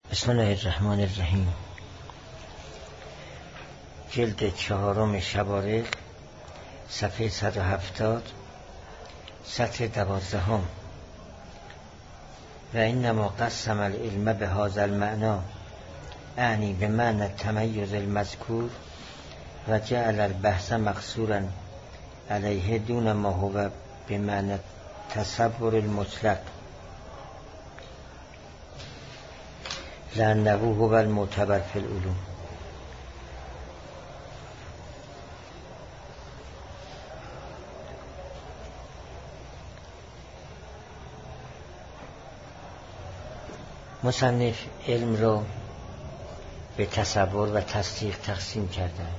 بسم الله الرحمن الرحیم. جلد 4 شبارق، صفحه 170، سطر 12. و انما قسم العلم بهذا المعنى، اعنی بمعنى التمیز المذکور، و جعل البحث مقصورا علیه دون ما هو بمعنى التصور المطلق، لأنه هو المعتبر في العلوم. مصنف علم رو به تصور و تصدیق تقسیم کردند.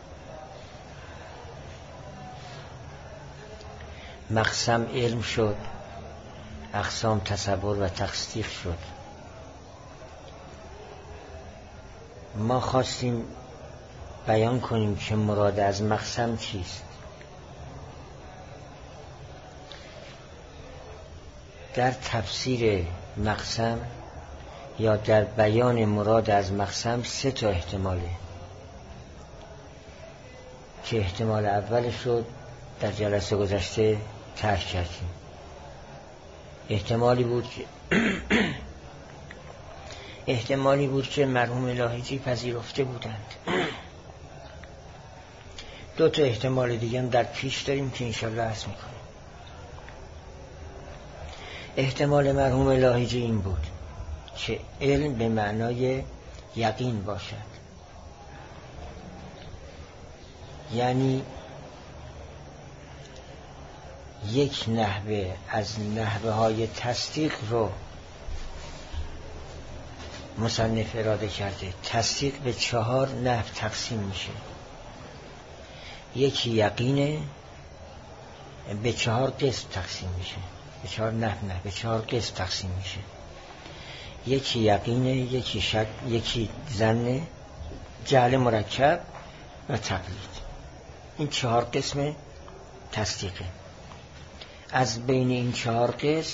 مقسم علم شد، اقسام تصور و تصدیق شد. ما خواستیم بیان کنیم که مراد از مقسم چیست. در تفسیر مقسم یا در بیان مراد از مقسم 3 تا احتماله که احتمال اول شد در جلسه گذشته طرح کردیم. احتمالی بود که مرحوم لاهیجی پذیرفته بودند. 2 تا احتمال دیگه هم در پیش داریم که انشاءالله عرض میکنیم. احتمال مرحوم لاهیجی این بود که علم به معنای یقین باشد، یعنی یک نحوه از نحوه های تصدیق رو مصنف اراده کرده. تصدیق به 4 نحو تقسیم میشه. یکی یقینه، به 4 قسم تقسیم میشه. به 4 نحو نه، به 4 قسم تقسیم میشه. یکی یقینه، یکی شک، یکی ظن، جهل مرکب و تقلید. این 4 قسم تصدیقه. از بین این 4 قسم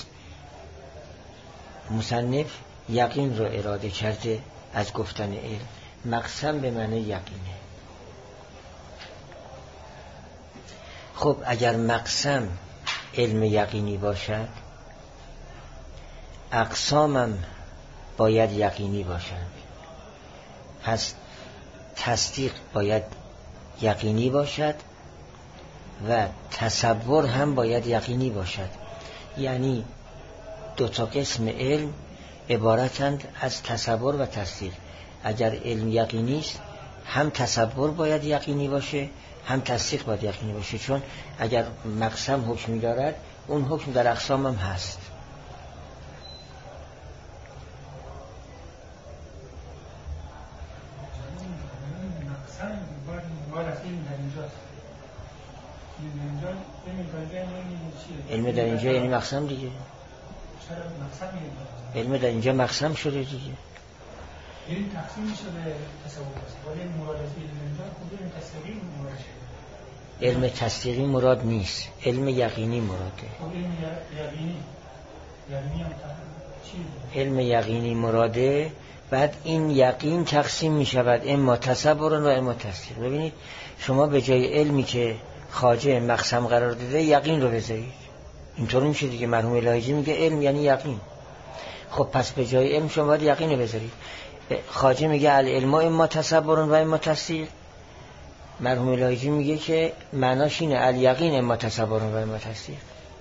مصنف یقین رو اراده کرده از گفتن علم. مقسم به معنی یقینه. خب اگر مقسم علم یقینی باشد، اقسامم باید یقینی باشد. پس تصدیق باید یقینی باشد و تصور هم باید یقینی باشد. یعنی 2 تا قسم علم عبارتند از تصور و تصدیق. اگر علم یقینی است، هم تصور باید یقینی باشه، هم تصدیق باید یقینی باشه. چون اگر مقسم حکمی دارد، اون حکم در اقسام هم هست. علم در اینجا یعنی مقسم دیگه. علم در اینجا مقسم شده دیگه. این تقسیم میشه به تصور است. ولی مراد از علم اینجا خود علم تصدیقی مراد شده. علم تصدیقی مراد نیست، علم یقینی مراده. علم یقینی هم چیه؟ علم یقینی مراده. بعد این یقین تقسیم میشود اما تصور و اما تصدیق. ببینید شما به جای علمی که خواجه مقسم قرار داده یقین رو بذارید، اینطور میشه دیگه. مرحوم لاهیجی میگه علم یعنی یقین. خب پس به جای علم شما باید یقین رو بذارید. خواجه میگه العلم اما تصور و اما تصدیق. مرحوم لاهیجی میگه که معناش اینه الیقین اما تصور و اما تصدیق.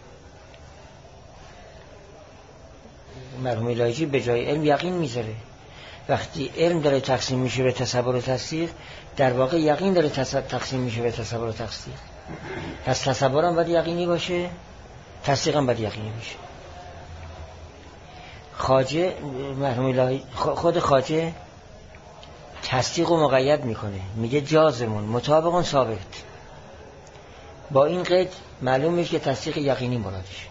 مرحوم لاهیجی به جای علم یقین میذاره. وقتی علم داره تقسیم میشه به تصور و تصدیق، در واقع یقین داره تقسیم میشه به تصور و تصدیق. پس تصور هم باید یقینی باشه، تصدیق هم باید یقینی باشه. خواجه مرحوم لاهیجی خود خواجه تصدیق رو مقید میکنه، میگه جازمون مطابقون ثابت. با این قید معلوم میشه که تصدیق یقینی مرادش.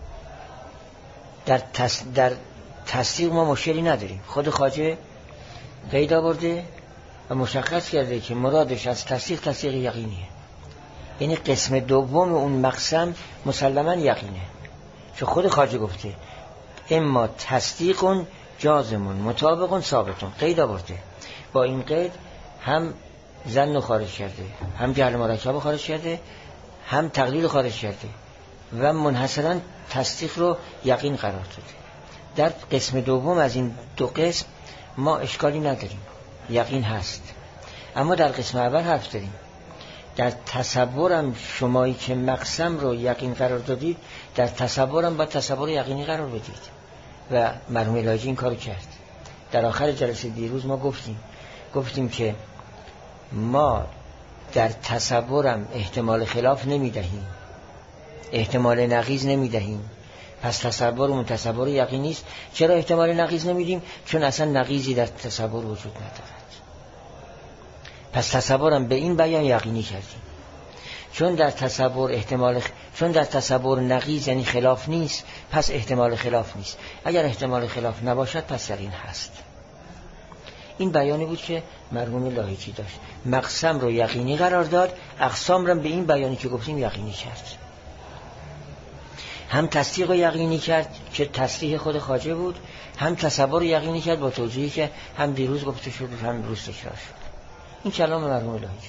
در تصدیق ما مشکلی نداریم. خود خواجه قید آورده و مشخص کرده که مرادش از تصدیق یقینیه. یعنی قسم دوم اون مقسم مسلماً یقینه. چون خود خواجه گفته اما تصدیق جازمون مطابقون ثابتون قید آورده. با این قید هم ظن خارج کرده، هم جهل مرکب خارج کرده، هم تقلیل خارج کرده و منحصرا تصدیق رو یقین قرار داده. در قسم دوم از این دو قسم ما اشکالی نداریم، یقین هست. اما در قسم اول حرف داریم. در تصورم شمایی که مقسم رو یقین قرار دادید، در تصورم با تصور یقینی قرار بدید و مرحوم لاجی این کارو کرد. در آخر جلسه دیروز ما گفتیم که ما در تصورم احتمال خلاف نمیدهیم، احتمال نقیض نمیدهیم، پس تصورمون تصور یقینی است. چرا احتمال نقیض نمیدیم؟ چون اصلا نقیضی در تصور وجود ندارد. پس تصورم به این بیان یقینی کردیم. چون در تصور نقیض یعنی خلاف نیست، پس احتمال خلاف نیست. اگر احتمال خلاف نباشد پس یقین هست. این بیانی بود که مرحوم لاهیجی داشت. مقسم رو یقینی قرار داد، اقسام رو به این بیانی که گفتیم یقینی کرد. هم تصدیق رو یقینی کرد که تصریح خود خواجه بود، هم تصور رو یقینی کرد با توضیحی که هم دیروز گفته شد هم امروز تکرار شد. این کلام مرحوم لاهیجی.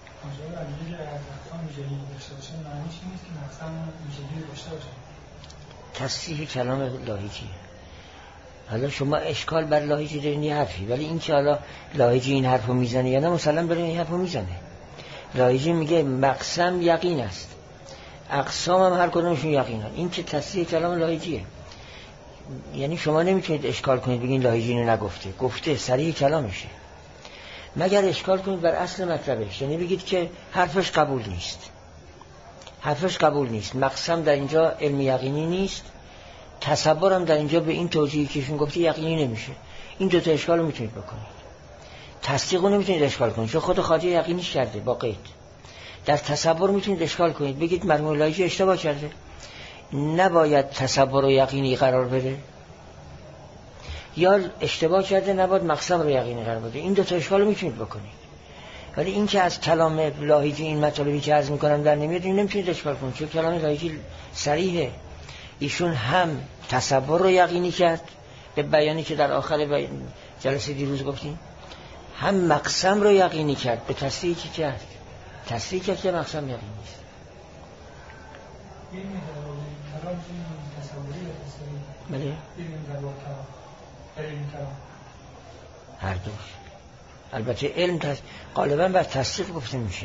تصریح کلام لاهیجی. حالا شما اشکال بر لاهیجی دارین یه حرفی، ولی این که حالا لاهیجی این حرفو میزنه یا نه، مثلا برای این حرفو میزنه. لاهیجی میگه مقسم یقین است، اقسام هم هر کدومشون یقین است. این که تصریح کلام لاهیجیه. یعنی شما نمیتونید اشکال کنید بگین لاهیجی اینو نگفته، گفته، صریح کلامشه. مگر اشکال کنید بر اصل مطلبش، یعنی بگید که حرفش قبول نیست. مقسم در اینجا علم یقینی نیست، تصورم در اینجا به این توجیهی که شون گفتی یقینی نمیشه. این دو تا اشکال رو میتونید بکنید. تصدیق رو نمیتونید اشکال کنید چون خود خواجه یقینیش کرده با قید. در تصور میتونید اشکال کنید، بگید مرحوم لاهیجی اشتباه کرده، نباید تصور رو یقینی قرار بده، یا اشتباه کرده نباید مقسم رو یقینی قرار بده. این دو تا اشکال رو میتونید بکنید. ولی این که از کلام لاهیجی این مطالبی که عرض میکنم در نمیاد، این نمیتونید اشکال کنید چون کلام لاهیجی صریحه. ایشون هم تصور رو یقینی کرد به بیانی که در آخر جلسه دیروز گفتیم، هم مقسم رو یقینی کرد به تصریحی که کرد. تصریح کرد که مقسم یقینی است. بله؟ هر دوش. البته علم غالبا بر تصدیق گفته میشه.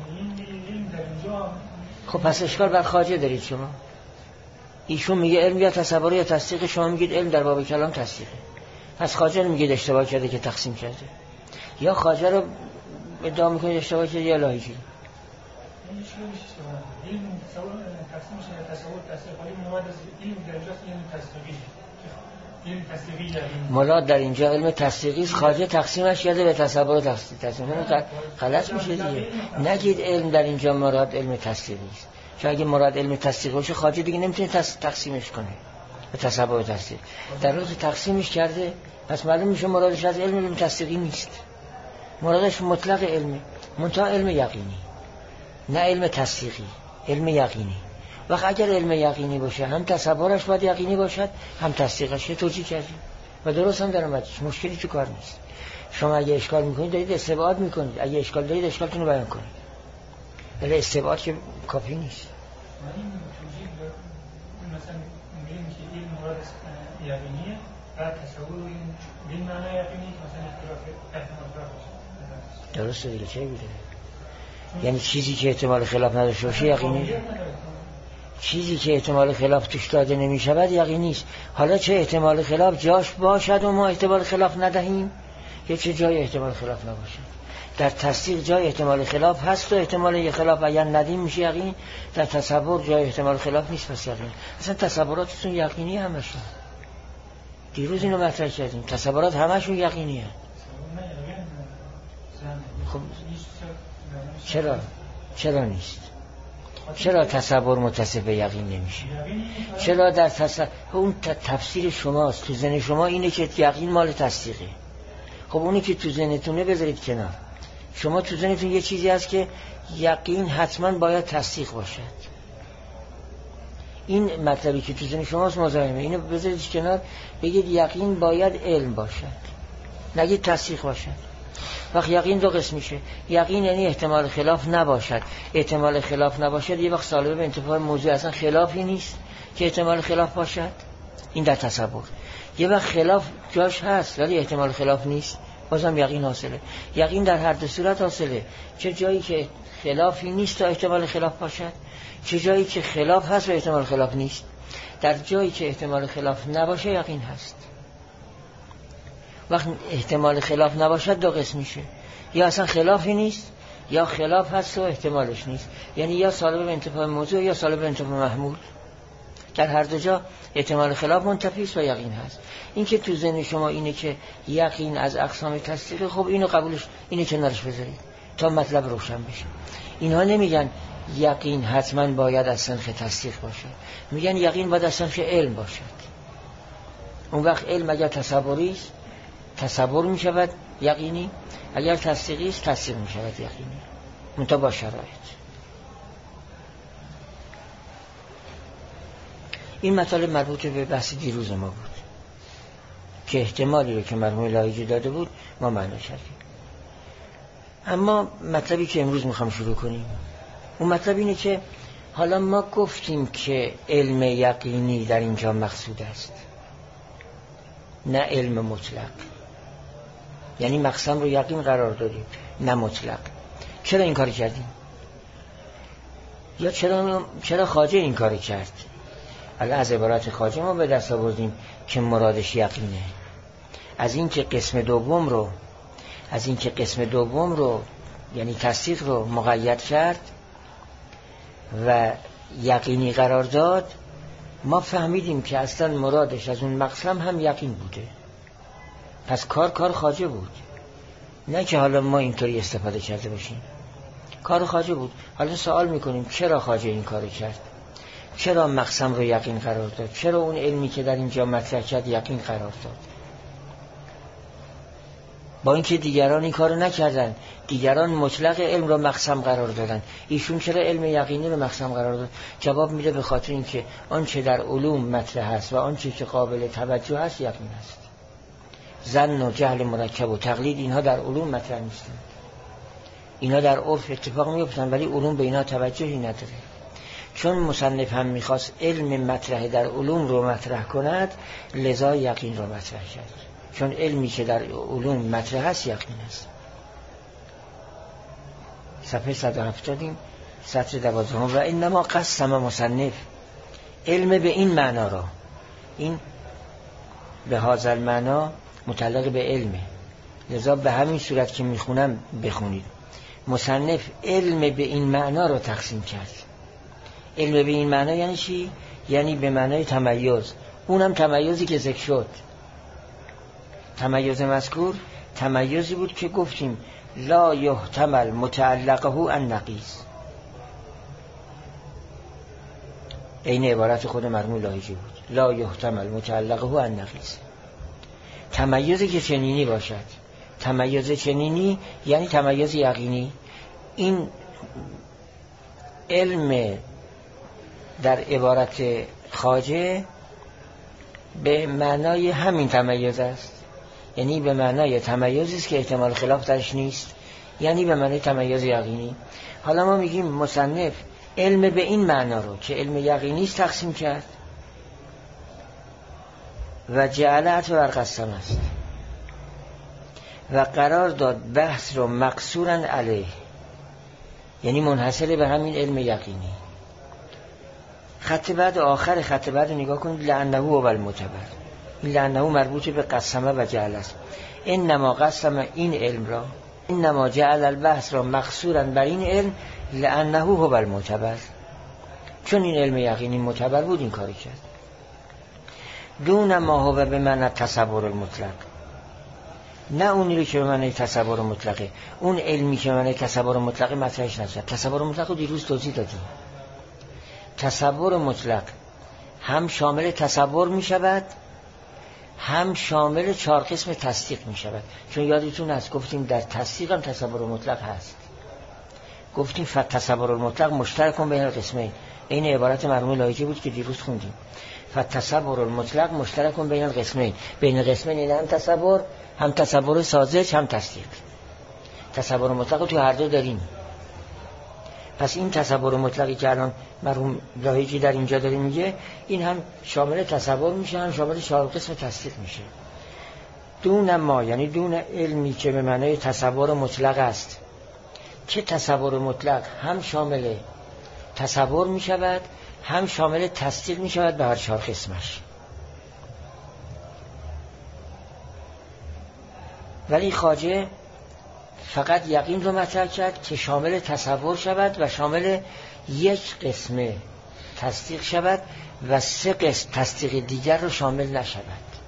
خب پس اشکال بر خواجه دارید شما. ایشون میگه علم یا تصور یا تصدیق، شما میگید علم در باب کلام تصدیقه. پس خواجه نمیگید اشتباه کرده که تقسیم کرده. یا خواجه رو ادعا میکنید اشتباه کرده یا لاهیجی. مراد در اینجا علم تصدیقی است، خواجه تقسیمش کرده به تصور و تصدیق. غلط میشه دیگه. نگید علم در اینجا مراد علم تصدیقی است، چون اگه مراد علم تصدیق باشه خواجه دیگه نمیتونه تقسیمش کنه به تصور و تصدیق. در روز تقسیمش کرده، پس معلوم میشه مرادش از علم تصدیقی نیست، مرادش مطلق علمه، منتها علم یقینی، نه علم تصدیقی، علم یقینی. وقت اگر علم یقینی باشه هم تصورش باید یقینی باشد هم تصدیقش. توجیه کردیم و درست هم در اومدش، مشکلی تو کار نیست. شما اگه اشکال میکنید دارید استبعاد میکنید، اگه اشکال دارید اشکالتون رو بیان کنید، ولی استبعاد که کافی نیست. مثلا میگیم که این مراد یقینیه و تصور این معنی یقینی مثلا احتمال باشه. درسته دیگه، چه بوده؟ یعنی چیزی که احتمال خلاف نداشته باشه یقینی، چیزی که احتمال خلاف توش داده نمی شود یقینی است. حالا چه احتمال خلاف جاش باشد و ما احتمال خلاف ندهیم، یا چه جای احتمال خلاف نباشد. در تصدیق جای احتمال خلاف هست و احتمال خلاف اگر ندیم میشه یقین. در تصور جای احتمال خلاف نیست پس یقین. اصلا تصوراتتون یقینی همشون. دیروز اینو مطرح کردیم، تصورات همشون یقینیه. خب چرا نیست؟ چرا تصور متصف به یقین نمیشه؟ چرا در اون تفسیر شماست، تو ذهن شما اینه که یقین مال تصدیقه. خب اونی که تو ذهنتونه بذارید کنار. شما تو ذهنتون یه چیزی هست که یقین حتما باید تصدیق باشد. این مطلبی که تو ذهن شماست مزاحمه. اینو بذارید کنار، بگید یقین باید علم باشد، نگید تصدیق باشد. وقت یقین دو قسم میشه. یقین یعنی احتمال خلاف نباشد. احتمال خلاف نباشد یه وقت سالب به انتفاع موضوع اصلا خلافی نیست که احتمال خلاف باشد، این در تصور. یه وقت خلاف جاش هست ولی احتمال خلاف نیست، بازم یقین حاصله. یقین در هر دو صورت حاصله، چه جایی که خلافی نیست تا احتمال خلاف باشد، چه جایی که خلاف هست و احتمال خلاف نیست. در جایی که احتمال خلاف نباشه یقین هست. وقت احتمال خلاف نباشد دو قسم میشه، یا اصلا خلافی نیست یا خلاف هست و احتمالش نیست، یعنی یا سالب به انتفاع موضوع یا سالب به انتفاع محمول. در هر دو جا احتمال خلاف منتفی است و یقین هست. این که تو ذهن شما اینه که یقین از اقسام تصدیق، خب اینو قبولش، اینو کنارش بذارید تا مطلب روشن بشه. اینها نمیگن یقین حتما باید از صنف تصدیق باشه، میگن یقین باید از صنف علم باشد. اون وقت علم اگر تصوری است تصور می شود یقینی، اگر تصدیقی است تصدیق می شود یقینی، منتها با شرایط. این مطالب مربوط به بحث دیروز ما بود که احتمالی رو که مرحوم لایجی داده بود ما معنا کردیم. اما مطلبی که امروز میخوام شروع کنیم، اون مطلب اینه که حالا ما گفتیم که علم یقینی در اینجا مقصود است، نه علم مطلق. یعنی مقسم رو یقین قرار دادیم نه مطلق. چرا این کاری کردیم؟ یا چرا خواجه این کاری کرد؟ الان از عبارت خواجه ما به دست آوردیم که مرادش یقینه. از این که قسم دوم رو یعنی تصدیق رو مقید کرد و یقینی قرار داد، ما فهمیدیم که اصلا مرادش از اون مقسم هم یقین بوده. پس کار خواجه بود، نه که حالا ما اینطوری استفاده کرده باشیم. کار خواجه بود. حالا سوال میکنیم چرا خواجه این کارو کرد؟ چرا مقسم رو یقین قرار داد؟ چرا اون علمی که در اینجا مطرح کرد یقین قرار داد؟ با اینکه دیگران این کارو نکردن، دیگران مطلق علم رو مقسم قرار دادن، ایشون چرا علم یقینی رو مقسم قرار داد؟ جواب میده به خاطر اینکه آنچه در علوم مطرح است و آنچه که قابل توجه است یقین است. ظن و جهل مرکب و تقلید اینها در علوم مطرح نیستند. اینا در عرف اتفاق میفتن ولی علوم به اینا توجهی نداره. چون مصنف هم میخواست علم مطرح در علوم رو مطرح کند، لذا یقین رو مطرح کرد. چون علمی که در علوم مطرح است یقین است. صفحه 170 سطر 12. و انما قسم مصنف علم به این معنا را، این به هذا المعنا متعلق به علمه، لذا به همین صورت که میخونم بخونید. مصنف علم به این معنا را تقسیم کرد. علم به این معنا یعنی چی؟ یعنی به معنای تمیز. اونم تمیزی که ذکر شد. تمیز مذکور تمیزی بود که گفتیم لا یحتمل متعلقه النقیض. این عبارت خود مرحوم لاهیجی بود. لا یحتمل متعلقه النقیض. تمیزی که چنینی باشد. تمیز چنینی یعنی تمیز یقینی. این علم در عبارت خواجه به معنای همین تمیز است، یعنی به معنای تمیزی است که احتمال خلاف درش نیست، یعنی به معنای تمیز یقینی. حالا ما میگیم مصنف علم به این معنا رو که علم یقینی است تقسیم کرد و جعلت و قسم است و قرار داد بحث رو مقصورا علیه، یعنی منحصر به همین علم یقینی. خط بعد آخر خط بعد نگاه کنید. لعنه هو المعتبر. این لعنه مربوط به قسمه و جعل است. انما قسم این علم را، انما جعل البحث را مقصورا بر این علم لعنه هو المعتبر، چون این علم یقینی معتبر بود این کاری کرد. دون ما هو به معنی تصور المطلق، نه اونی رو که به معنی تصور مطلقه. اون علمی که به معنی تصور مطلقه مطرحش نشد. تصور مطلق رو دیروز توضیح دادیم. تصور مطلق هم شامل تصور می شود هم شامل 4 قسم تصدیق می شود. چون یادتون هست گفتیم در تصدیق هم تصور مطلق هست. گفتیم تصور المطلق مشترک بین القسمین، این عبارت مرحوم لایجی بود که دیروز خوندیم. فتصور المطلق مشترک بین القسمین. بین القسمین این هم تصور ساذج هم تصدیق. تصور مطلق تو هر دو داریم. پس این تصور مطلقی که الان مرحوم لایجی در اینجا داره میگه، این هم شامل تصور میشه، هم شامل چهار قسم تصدیق میشه. دون ما، یعنی دون علمی که به معنای تصور مطلق است، که تصور مطلق هم شامل تصور می شود هم شامل تصدیق می شود به هر چهار قسمش. ولی خواجه فقط یقین رو مطرح کرد که شامل تصور شود و شامل یک قسم تصدیق شود و سه قسم تصدیق دیگر رو شامل نشود.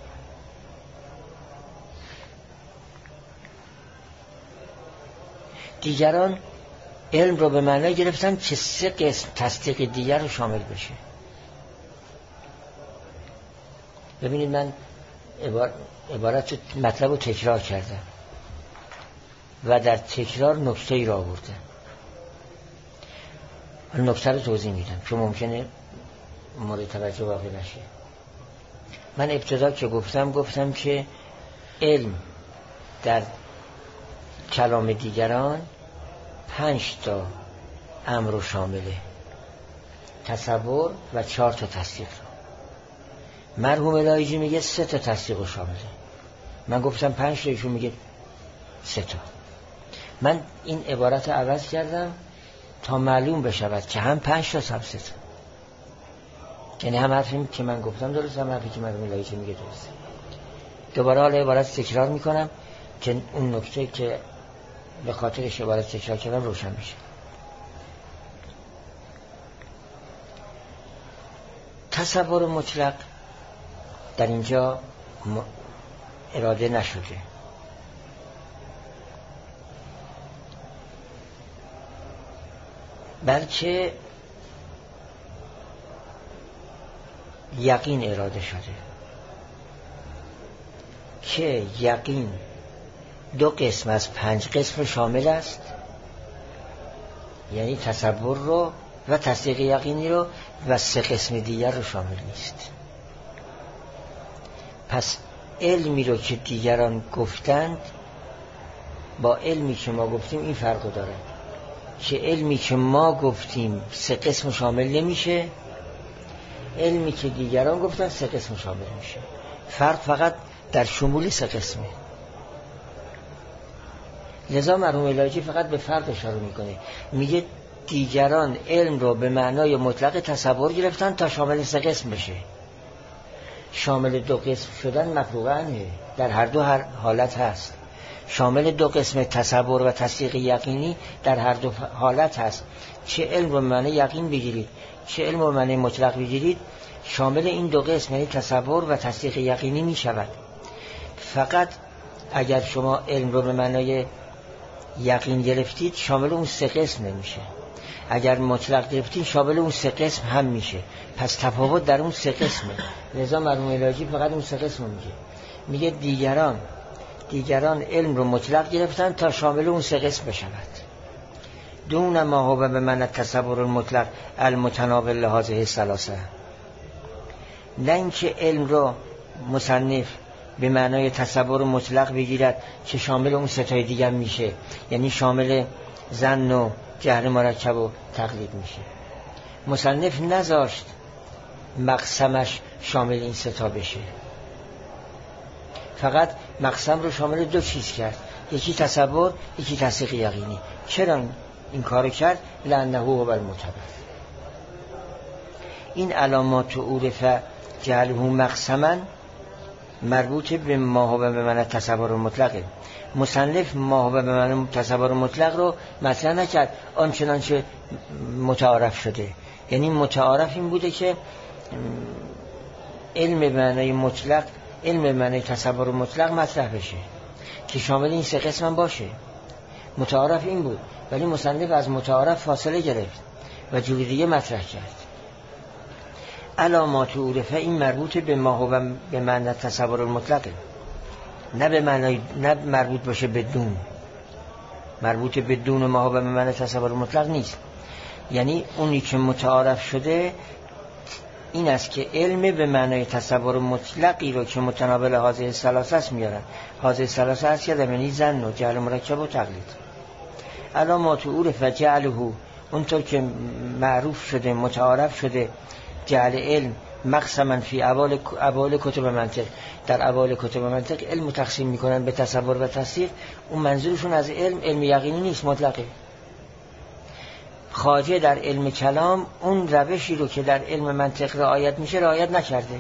دیگران علم رو به معنی گرفتن که سه قسم تصدیق دیگر رو شامل بشه. ببینید من عبارت مطلب رو تکرار کردم و در تکرار نکته ای را آوردم. نکته رو توضیح میدم چون ممکنه مورد توجه واقع نشه. من ابتدا که گفتم که علم در کلام دیگران 5 تا امر شامله، تصور و 4 تا تصدیق. مرحوم لایجی میگه 3 تا تصدیق شامله. من گفتم 5 تا، ایشون میگه 3 تا. من این عبارت رو عوض کردم تا معلوم بشود که هم 5 تا هم 3 تا. یعنی هم حرفی که من گفتم درست، هم حرفی که مرحوم لایجی میگه درست. دوباره حالا عبارت تکرار میکنم که اون نکته که به خاطرش عبارت تکرار کردم روشن میشه. تصور مطلق در اینجا اراده نشده، بلکه یقین اراده شده که یقین 2 قسم از 5 قسم شامل است، یعنی تصور رو و تصدیق یقینی رو، و 3 قسم دیگر رو شامل نیست. پس علمی رو که دیگران گفتند با علمی که ما گفتیم این فرق داره، که علمی که ما گفتیم 3 قسم شامل نمیشه، علمی که دیگران گفتن 3 قسم شامل میشه. فرق فقط در شمول 3 قسمه. لذا مرحوم لایجی فقط به فرق اشاره میکنه، میگه دیگران علم رو به معنای مطلق تصور گرفتن تا شامل 3 قسم بشه. شامل 2 قسم شدن مفروغانه، در هر دو حالت هست. شامل 2 قسم تصور و تصدیق یقینی در هر دو حالت هست. چه علم رو به معنای یقین بگیرید، چه علم رو به معنای مطلق بگیرید، شامل این 2 قسم یعنی تصور و تصدیق یقینی می شود. فقط اگر شما علم رو به معنای یقین گرفتید شامل اون 3 قسم نمیشه. اگر مطلق گرفتید شامل اون 3 قسم هم میشه. پس تفاوت در اون 3 قسمه. لذا مرحوم لایجی فقط اون 3 قسم میگه دیگران علم رو مطلق گرفتن تا شامل اون 3 قسم بشود. دون ما هو به معنی تصور المطلق المتناول لهذه الثلاثه. نه اینکه علم رو مصنف به معنای تصور مطلق بگیرد که شامل اون 3 تای دیگر میشه، یعنی شامل ظن و جهل مرکب و تقلید میشه. مصنف نذاشت مقسمش شامل این 3 تا بشه، فقط مقسم رو شامل 2 چیز کرد، یکی تصور یکی تصدیق یقینی. چرا این کارو کرد؟ لأنه هو المعتبر. این علامات عرف جعله مقسما مربوط به ما هو به معنی تصور مطلقه. مصنف ما هو به معنی تصور مطلق رو مطرح نکرد آنچنان که متعارف شده. یعنی متعارف این بوده که علم به معنی مطلق، علم به معنی تصور مطلق مطرح بشه که شامل این 3 قسم باشه. متعارف این بود، ولی مصنف از متعارف فاصله گرفت و جوری دیگه مطرح کرد. علامات عرفه این مربوط به ما هو به معنی تصور المطلقه، نه به معنی، نه مربوط باشه بدون. مربوط بدون ما هو به معنی تصور مطلق نیست. یعنی اونی که متعارف شده این است که علم به معنای تصور مطلقی رو که متناول هذه الثلاثه است میارن. هذه الثلاثه است که یعنی ظن و جهل مرکب و تقلید. الا ما تعرف جعله، اونطور که معروف شده متعارف شده جعل علم مقسما فی ابوال کتب منطق، در ابوال کتب منطق علم تقسیم میکنن به تصور و تصدیق. اون منظورشون از علم یقینی نیست، مطلقه. خواجه در علم کلام اون روشی رو که در علم منطق رعایت میشه رعایت نکرده.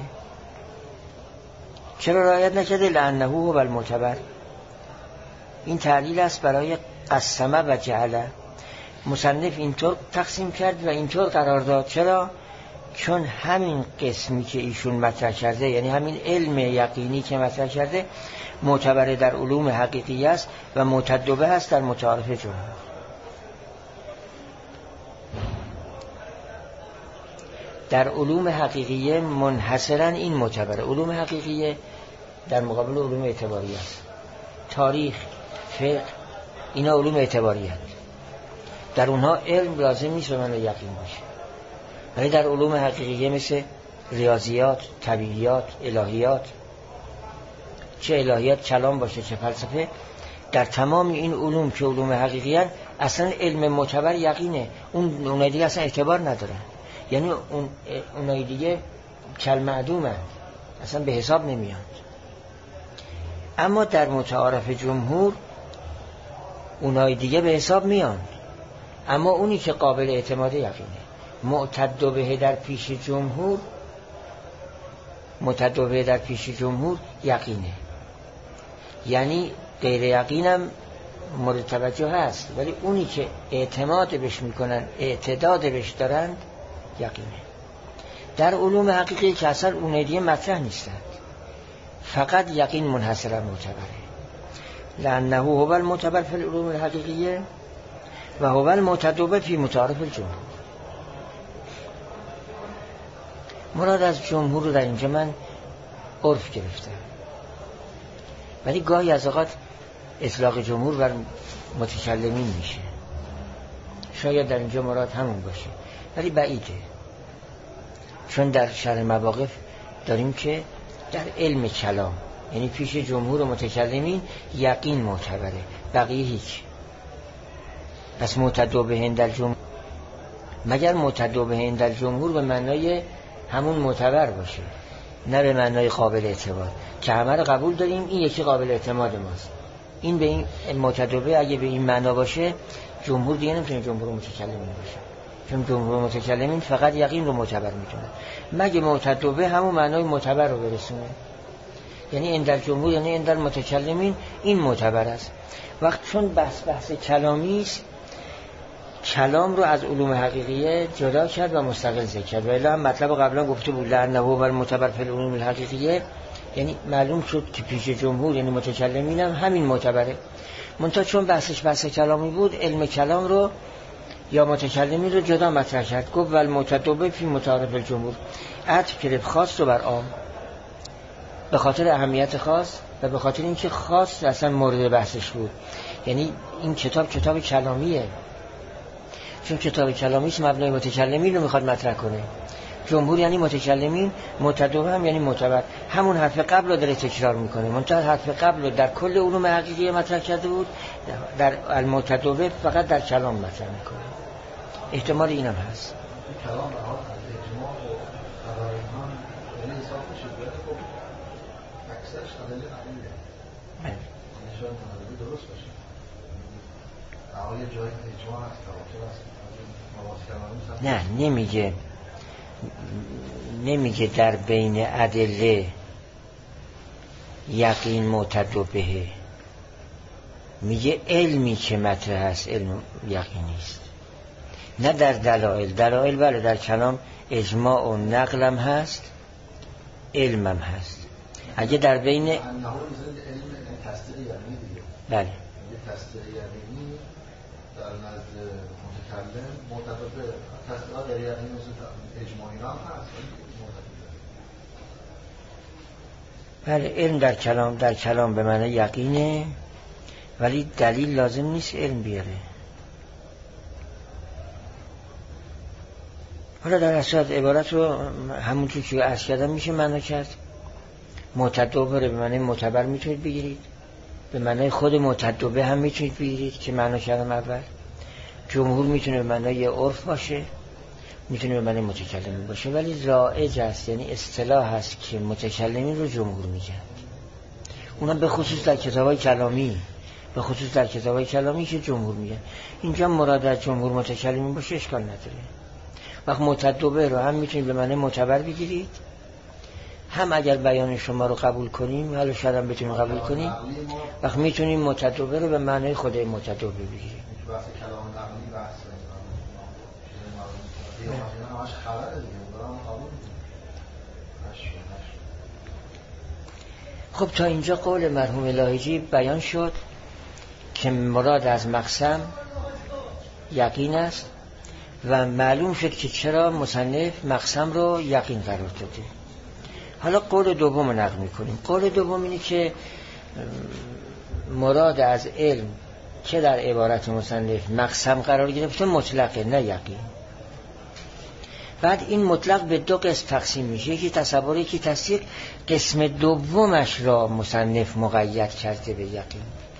چرا رعایت نکرده؟ لانه هو المعتبر. این تعلیل است برای قسمه و جعله. مصنف اینطور تقسیم کرد و اینطور قرار داد. چرا؟ چون همین قسمی که ایشون مطرح کرده، یعنی همین علم یقینی که مطرح کرده، معتبر در علوم حقیقی است و معتدبه است در متعارف جمهور. در علوم حقیقیه منحصرا این معتبره. علوم حقیقیه در مقابل علوم اعتباریه است. تاریخ، فقه، اینا علوم اعتباریه است. در اونها علم لازم نیست به معنی یقین باشه. ولی در علوم حقیقیه مثل ریاضیات، طبیعیات، الهیات، چه الهیات کلام باشه چه فلسفه، در تمام این علوم که علوم حقیقیه اصلا علم معتبر یقینه. اونای دیگه اصلا اعتبار ندارن. یعنی اونای دیگه کل معدومن، اصلا به حساب نمیاد. اما در متعارف جمهور اونای دیگه به حساب میان، اما اونی که قابل اعتماد یقینه. معتدبه در پیش جمهور، معتدبه در پیش جمهور یقینه. یعنی غیر یقینم مورد توجه هست، ولی اونی که اعتماد بهش میکنن، اعتداد بهش دارن، یقینه. در علوم حقیقی که اصلا اون دیگه مطرح نیستند، فقط یقین منحصرا معتبره. لانه هو المعتبر فی العلوم الحقیقیه و هو المعتدب فی متعارف الجمهور. مراد از جمهور رو در اینجا من عرف گرفتم، ولی گاهی از اوقات اطلاق جمهور بر متکلمین میشه. شاید در اینجا مراد همون باشه، ولی بعیده. چون در شرح مواقف داریم که در علم کلام، یعنی پیش جمهور و متکلمین، یقین معتبره، بقیه هیچ. پس معتدبه در جمهور، مگر معتدبه در جمهور به معنای همون معتبر باشه، نه به معنای قابل اعتماد که همه رو قبول داریم این یکی قابل اعتماد ماست. این به این معتدبه اگه به این معنا باشه، جمهور دیگه نمیتونه جمهور متکلمین باشه، چون جمهور متکلمین فقط یقین رو معتبر میتونه. مگه معتدبه همون معنای معتبر رو برسونه، یعنی این در جمهور، یعنی این در متکلمین این معتبر است. وقت چون بحث کلامی است، کلام رو از علوم حقیقیه جدا کرد و مستقل ذکر کرد. و الا هم مطلب قبلا گفته بود لانه هو المعتبر فی العلوم الحقیقیه، یعنی معلوم شد که پیش جمهور یعنی متکلمین هم همین معتبره. منتها چون بحث کلامی بود، علم کلام رو یا متکلمین رو جدا مطرح کرد. گفت ول معتدب فی متعارف الجمهور، عطف کرد خاص رو بر عام، به خاطر اهمیت خاص و به خاطر اینکه خاص اصلا مورد بحثش بود. یعنی این کتاب کلامیه، چون کتاب کلامیش مبنای متکلمین رو میخواد مطرح کنه. جمهور یعنی متکلمین، معتدب هم یعنی معتبر. همون حرف قبل رو داره تکرار میکنه، منتها حرف قبل رو در کل علوم حقیقی مطرح کرده بود، در المعتدب فقط در کلام مطرح میکنه. احتمال اینم هست. کلام از اجماع و قرائن‌ها یعنی حساب شده، خب اکثرش قضیه قبوله. نشان مطلبی درست باشه. آیا جای اجماع هست، تواتر هست؟ نه، نمیگه در بین ادله یقین معتدبه، میگه علمی که مطرح هست علم یقینی است. نه در دلائل بله در کلام اجماع و نقلم هست، علمم هست. اگه در بین علم تصدیق یقینی دیگه، بله تصدیق یقینی در نزد متکلم معتبر، تصدیق در یقینی مثل اجماعی هم هست. بله علم در کلام به معنی یقینه، ولی دلیل لازم نیست علم بیاره. حالا در اصل عبارت رو همونطور که عرض کردم میشه معنا کرد. معتدبر به معنی معتبر میتونید بگیرید، به معنی خود معتدبه هم میتونید بگیرید که معنا کردم اول. جمهور میتونه به معنی عرف باشه، میتونه به معنی متکلمین باشه، ولی رایج است، یعنی اصطلاح هست که متکلمین رو جمهور میگن. اونا به خصوص در کتابای کلامی، به خصوص در کتابای کلامی که جمهور میگن. اینجا مراد از جمهور متکلمین باشه اشکال نداره. وقت معتدبه رو هم میتونید به معنی معتبر بگیرید، هم اگر بیان شما رو قبول کنیم، حالا شاید هم بتونیم قبول کنیم، وقت میتونیم معتدبه رو به معنی خود معتدبه بگیریم. بحث کلام نقلی بحث همش خبره دیگه، برام قبول خب تا اینجا قول مرحوم لاهیجی بیان شد که مراد از مقسم یقین است و معلوم شد که چرا مصنف مقسم رو یقین قرار داده. حالا قول دوم رو نقل می‌کنیم. قول دوم اینه که مراد از علم که در عبارت مصنف مقسم قرار گرفته مطلقه، نه یقین. بعد این مطلق به دو قسم تقسیم میشه، یکی تصور، یکی تصدیق. قسم دومش را مصنف مقید کرده به یقین.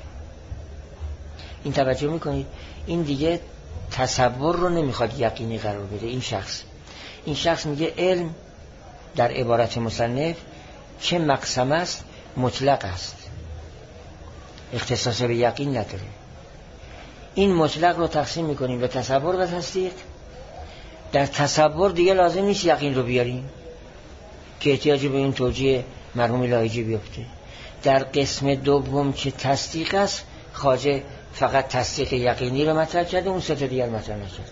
این توجه میکنید؟ این دیگه تصور رو نمیخواد یقینی قرار بده. این شخص میگه علم در عبارت مصنف چه مقسم است مطلق است، اختصاص به یقین نداره. این مطلق رو تقسیم میکنیم به تصور و تصدیق. در تصور دیگه لازم نیست یقین رو بیاریم که احتیاجی به این توجیه مرحوم لاهیجی بیفته. در قسم دوم که تصدیق است، خواجه فقط تصدیق یقینی رو مطرح کرده، اون سه تا دیگر مطرح نکرد.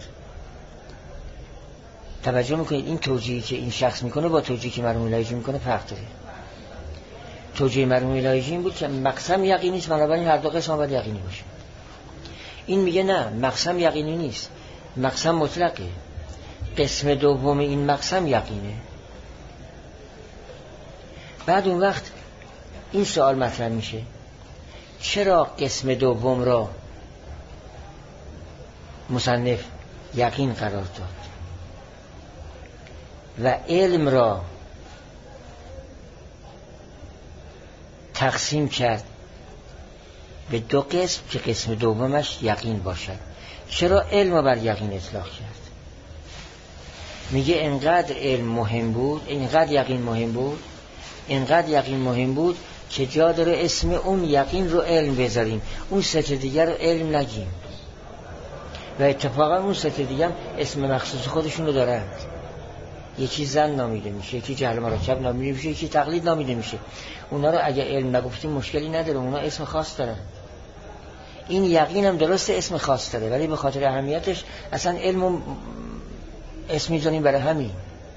توجه میکنید؟ این توجیهی که این شخص میکنه با توجیهی که مرحوم لاهیجی میکنه فرق داره. توجیه مرحوم لاهیجی این بود که مقسم یقینی است، بنابراین هر دو قسم باید یقینی باشه. این میگه نه، مقسم یقینی نیست، مقسم مطلقه. قسم دوم این مقسم یقینه. بعد اون وقت این سوال مطرح میشه، چرا قسم دوم را مصنف یقین قرار داد و علم را تقسیم کرد به دو قسم که قسم دومش یقین باشد؟ چرا علم را بر یقین اطلاق کرد؟ میگه انقدر علم مهم بود، انقدر یقین مهم بود که جا داره اسم اون یقین رو علم بذاریم، اون سه دیگر رو علم نگیم. و اتفاقا اون سه دیگر اسم مخصوص خودشون رو دارن. یکی زن نامیده میشه، یکی جهل مرکب نامیده میشه، یکی تقلید نامیده میشه. اونا رو اگه علم نگفتیم مشکلی نداره، اونا اسم خاص دارن. این یقین هم درسته اسم خاص داره، ولی به خاطر اهمیتش اصلا علم اسم میذاریم برای همین.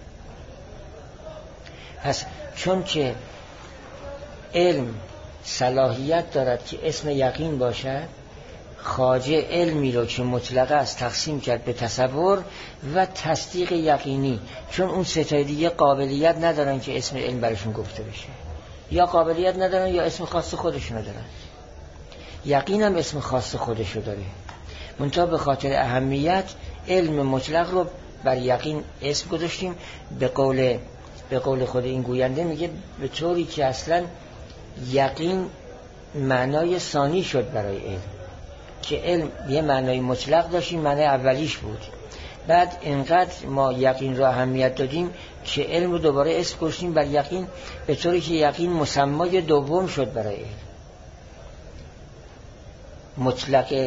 پس چون که علم صلاحیت دارد که اسم یقین باشد، خواجه علمی رو که مطلق است تقسیم کرد به تصور و تصدیق یقینی، چون اون ستای دیگه قابلیت ندارن که اسم علم برشون گفته بشه، یا قابلیت ندارن یا اسم خاص خودشونو دارن. یقین هم اسم خاص خودشو داره، منتها به خاطر اهمیت علم مطلق رو بر یقین اسم گذاشتیم. به قول خود این گوینده میگه به طوری که اصلا یقین معنای ثانی شد برای علم، که علم یه معنای مطلق داشتیم، معنای اولیش بود. بعد اینقدر ما یقین را اهمیت دادیم که علم رو دوباره اسم گذاشتیم بر یقین، به طوری که یقین مسمای دوم شد برای علم. مطلق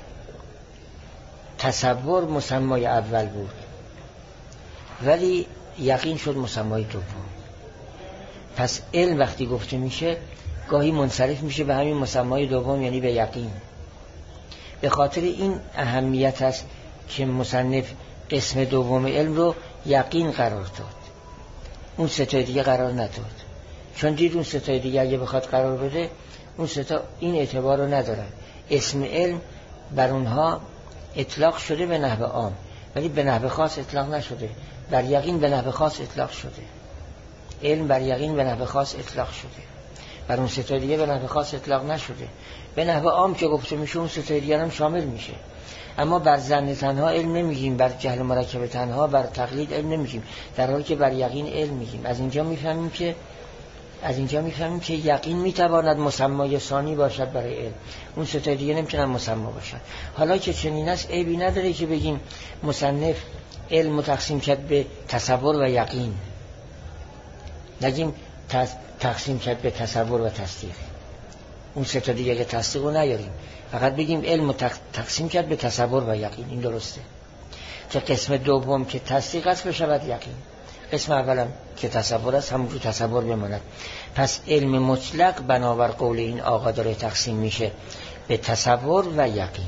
تصور مسمای اول بود، ولی یقین شد مسمای دوم. پس علم وقتی گفته میشه گاهی منصرف میشه به همین مسمای دوم، یعنی به یقین. به خاطر این اهمیت است که مصنف قسم دوم علم رو یقین قرار داد، اون ستای دیگه قرار نداد. چون دید اون ستای دیگه اگه بخواد قرار بده، اون ستا این اعتبار رو ندارن. اسم علم بر اونها اطلاق شده به نحو عام، ولی به نحو خاص اطلاق نشده. بر یقین به نحو خاص اطلاق شده، علم بر یقین به نحو خاص اطلاق شده. بر اون ستای دیگه به نحو خاص اطلاق نشده. به نحو عام که گفته میشه اون ستای دیگه هم شامل میشه. اما بر ظن تنها علم نمیگیم، بر جهل مرکب تنها، بر تقلید علم نمیگیم، در حالی که بر یقین علم میگیم. از اینجا میفهمیم که یقین میتواند مسمای ثانی باشد برای علم، اون ستای دیگه نمیتونن مسما باشن. حالا که چنین است عیبی نداره که بگیم مصنف علم تقسیم کرد به تصور و یقین، نگیم تقسیم کرد به تصور و تصدیق. اون ستا دیگه که تصدیق رو نیاریم، فقط بگیم علم تقسیم کرد به تصور و یقین. این درسته که قسم دوم که تصدیق است بشود یقین، قسم اولم که تصور است همون رو تصور بماند. پس علم مطلق بنابر قول این آقا داره تقسیم میشه به تصور و یقین.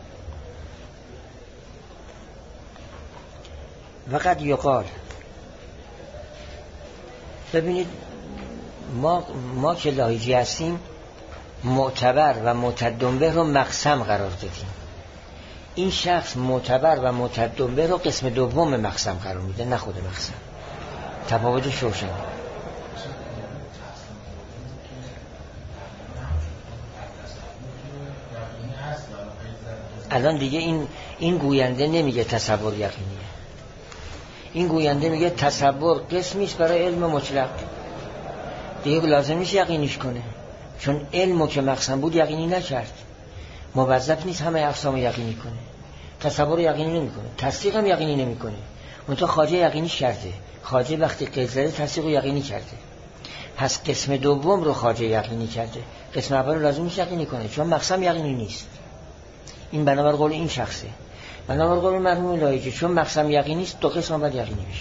وقد یقال، ببینید ما که لاهیجی هستیم معتبر و معتدن به رو مقسم قرار دادیم. این شخص معتبر و معتدن به رو قسم دوم مقسم قرار میده، نه خود مقسم. تفاوتش روشنه. الان دیگه این گوینده نمیگه تصور یقینیه، این گوینده میگه تصور قسمی است برای علم مطلق، دیگه لازم نیست یقینیش کنه، چون علمو که مقسم بود یقینی نکرد، موظف نیست همه اقسام یقینی کنه. تصور یقینی نمیکنه، تصدیق هم یقینی نمیکنه، منتها خواجه یقینی کرده. خواجه وقتی قضیه تصدیق رو یقینی کرده، پس قسم دوم رو خواجه یقینی کرده، قسم اول رو لازم نیست یقینی کنه چون مقسم یقینی نیست. این بنابر قول این شخصه، بنابر قول مرحوم لایجی چون مقسم یقینی است دو قسم باید یقینی بشه.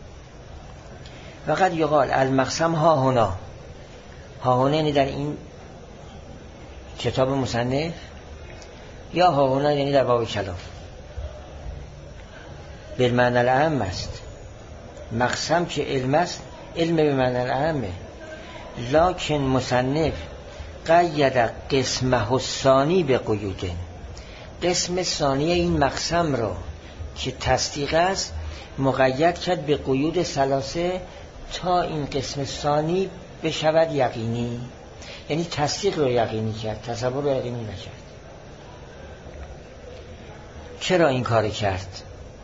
وقد یقال المقسم ها هنا یعنی در این کتاب مصنف، یا ها هنا یعنی در باب کلام، بالمعنی الاعم است. مقسم که علم است، علم به معنی الاعمه، لکن مصنف قید قسمه الثانی به قیود. قسم ثانی این مقسم را که تصدیق است مقید کرد به قیود ثلاثه تا این قسم ثانی بشود یقینی، یعنی تصدیق رو یقینی کرد، تصور رو یقینی نکرد. چرا این کار کرد؟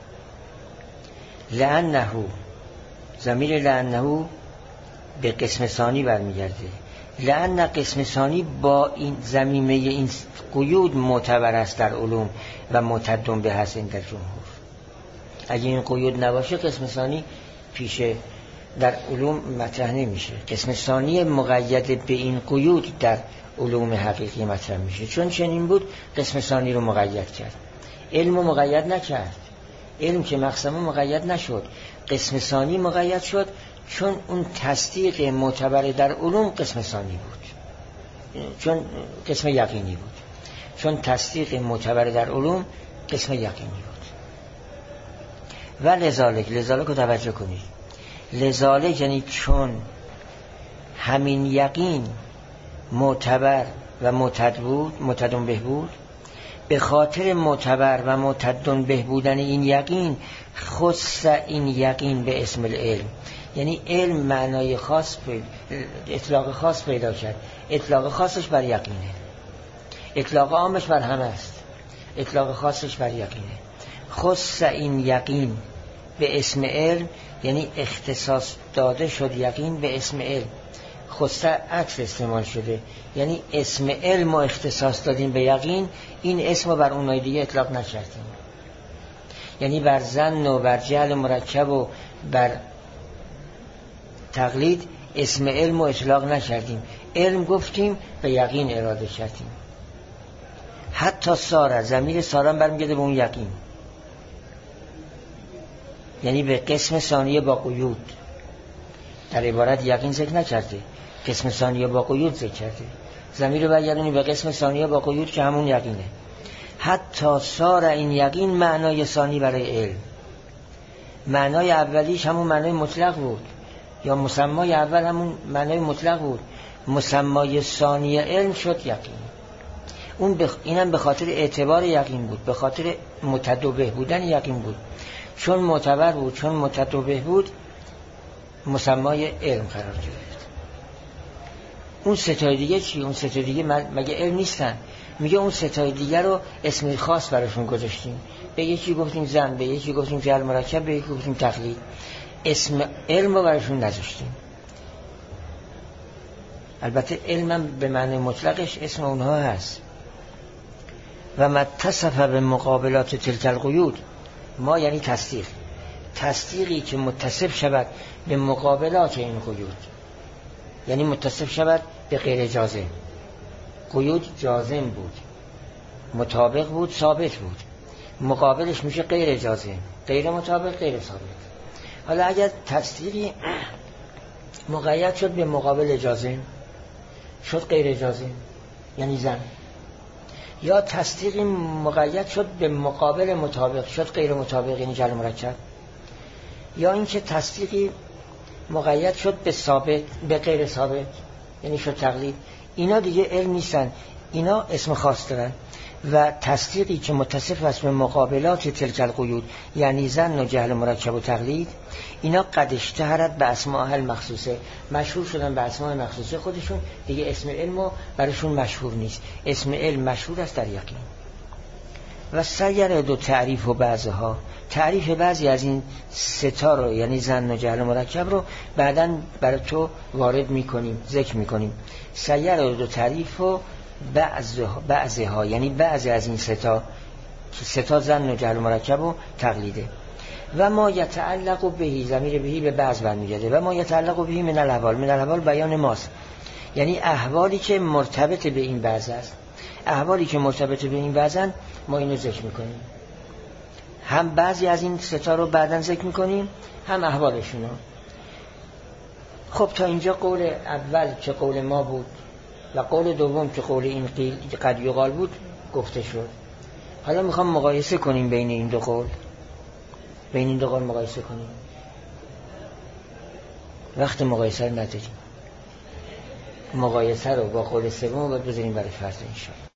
لأنه، ضمیر لأنه به قسم ثانی برمیگرده. لأن قسم ثانی با این ضمیمه این قیود معتبر است در علوم و معتدن به هست در جمهور. اگه این قیود نباشه قسم ثانی پیشه در علوم مطرح نمیشه. قسم ثانی مقید به این قیود در علوم حقیقی مطرح میشه، چون چنین بود قسم ثانی رو مقید کرد. علم رو مقید نکرد، علم که مقسمه مقید نشد، قسم ثانی مقید شد، چون اون تصدیق معتبر در علوم قسم ثانی بود، چون قسم یقینی بود، چون تصدیق معتبر در علوم قسم یقینی بود. و لذالک رو توجه کنید، لذالک یعنی چون همین یقین معتبر و معتدن به بود، به خاطر معتبر و معتدن به بودن این یقین خص این یقین به اسم العلم، یعنی علم معنای خاص اطلاق خاص پیدا کرد. اطلاق خاصش بر یقینه، اطلاق عامش بر همه است، اطلاق خاصش بر یقینه. خص این یقین به اسم علم یعنی اختصاص داده شد یقین به اسم علم. خص عکس استعمال شده، یعنی اسم علم و اختصاص دادیم به یقین، این اسم رو بر اونای دیگه اطلاق نکردیم، یعنی بر ظن و بر جهل مرکب و بر تقلید اسم علم رو اطلاق نکردیم، علم گفتیم به یقین اراده کردیم. حتی ساره، ضمیر ساره برمیگرده به اون یقین، یعنی به قسم ثانیه با قیود. در عبارت یقین ذکر نکرده، قسم ثانیه با قیود ذکر کرده. ضمیر برگردونی به قسم ثانیه با قیود که همون یقینه. حتی ساره این یقین معنای ثانی برای علم. معنای اولیش همون معنای مطلق بود، یا مسمای اول همون معنای مطلق بود، مسمای ثانی علم شد یقین. اینم به خاطر اعتبار یقین بود، به خاطر متدبه بودن یقین بود، چون معتبر بود، چون متدبه بود مسمای علم قرار گرفت. اون ستای دیگه چی؟ اون ستای دیگه مگه علم نیستن؟ میگه اون ستای دیگه رو اسم خاص براشون گذاشتیم. به یکی گفتیم زن، به یکی گفتیم جعل مرکب، به یکی گفتیم تقلید. اسم علم رو براشون نذاشتیم. البته علمم به معنی مطلقش اسم اونها هست. و متصف به مقابلات تلک القیود، ما یعنی تصدیقی که متصف شود به مقابلات این قیود، یعنی متصف شود به غیر جازم. قیود جازم بود، مطابق بود، ثابت بود. مقابلش میشه غیر جازم، غیر مطابق، غیر ثابت. حالا اگر تصدیقی مقید شد به مقابل جازم، شد غیر جازم، یعنی زن. یا تصدیقی مقید شد به مقابل مطابق، شد غیر مطابق، یعنی جعل مرکب. یا اینکه تصدیقی مقید شد به ثابت، به غیر ثابت، یعنی شد تقلید. اینا دیگه علم نیستن، اینا اسم خاص دارن. و تصدیقی که متصف است به مقابلات تلک القیود، یعنی زن و جعل مرکب و تقلید، اینا قد اشتهرت به اسماء المخصوصه، مشهور شدن به اسماء مخصوصه خودشون. دیگه اسم علم براشون مشهور نیست. اسم علم مشهور است در یقین. و سیر دو تعریف و بعضها، تعریف بعضی از این ستا رو، یعنی زن و جعل مرکب رو بعداً برای تو وارد میکنیم، ذکر میکنیم. سیر دو تعریف و بعضها، یعنی بعضی از این ستا، که ستا زن و جعل مرکب و تقلیده. و ما یتعلق بهی، ضمیر بهی به بعض برمیگرده. و ما یتعلق بهی من الاحوال، من الاحوال بیان ماست، یعنی احوالی که مرتبط به این بعض است. احوالی که مرتبط به این بعضن ما اینو ذکر میکنیم. هم بعضی از این ستا رو بعداً ذکر میکنیم، هم احوالشون رو. خب تا اینجا قول اول که قول ما بود و قول دوم که قول این قد یقال بود گفته شد. حالا میخوام مقایسه کنیم بین این دو قول، بین این دو قول مقایسه کنیم. وقت مقایسه رو نداریم، مقایسه رو با قول سوم باید بذاریم برای فردا انشاءالله.